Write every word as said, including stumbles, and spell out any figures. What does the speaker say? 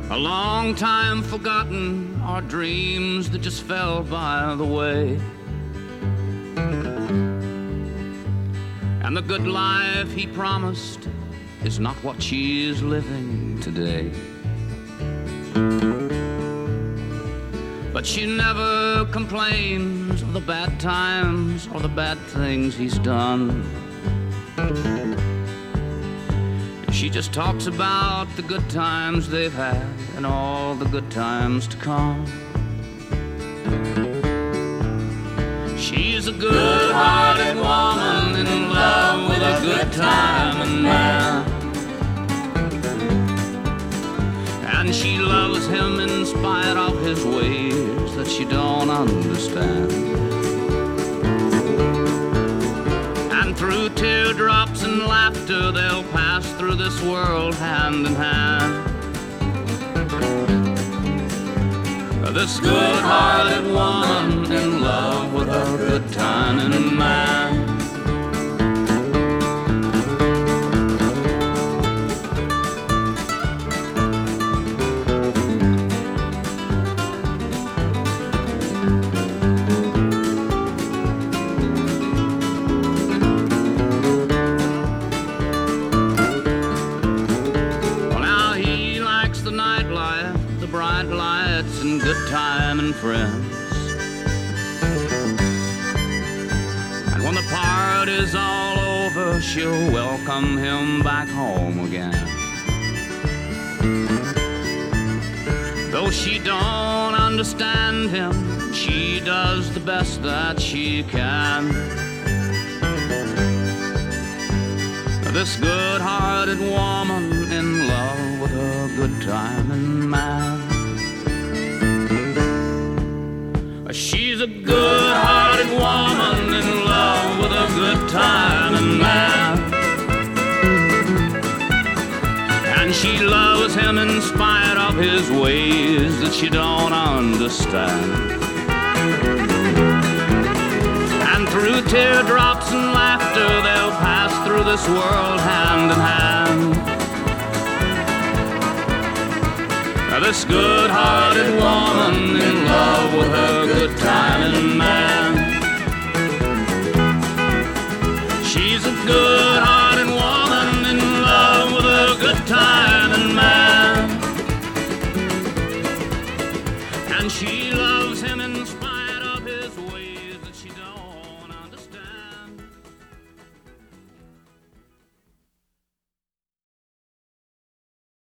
A long time forgotten are dreams that just fell by the way. And the good life he promised is not what she is living today. But she never complains of the bad times or the bad things he's done. She just talks about the good times they've had and all the good times to come. She's a good-hearted woman in love with a good time and man. And she loves him in spite of his ways that she don't understand. And through teardrops and laughter they'll pass through this world hand in hand. This good-hearted woman in love with a good time and man. Good time and friends. And when the party's all over, she'll welcome him back home again. Though she don't understand him, she does the best that she can. This good-hearted woman in love with a good time and man. She's a good-hearted woman in love with a good time and man. And she loves him in spite of his ways that she don't understand. And through teardrops and laughter they'll pass through this world hand in hand. This good-hearted woman in love with her good time and man. She's a good-hearted